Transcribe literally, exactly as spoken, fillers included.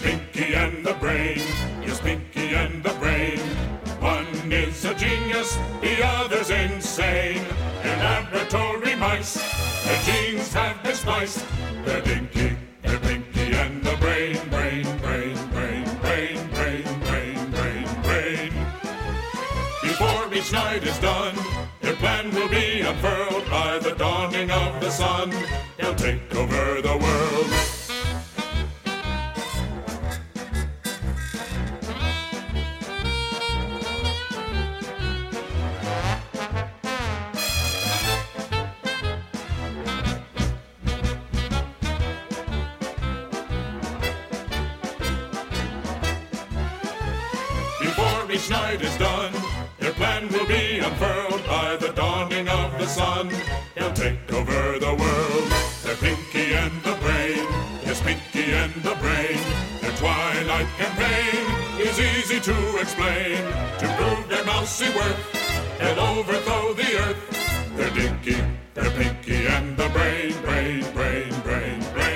Pinky and the Brain. Yes, Pinky and the Brain. One is a genius, the other's insane. In laboratory mice, their genes have been spliced. They're Pinky, they're Pinky and the Brain. Brain, brain, brain, brain, brain, brain, brain, brain. Before each night is done, their plan will be unfurled by the dawning of the sun. They'll take over the world. Before each night is done, their plan will be unfurled by the dawning of the sun. They'll take over the world. They're Pinky and the Brain. Yes, Pinky and the Brain. Their twilight campaign is easy to explain. To prove their mousy worth, they'll overthrow the earth. They're Dinky, they're Pinky and the Brain. Brain, brain, brain, brain.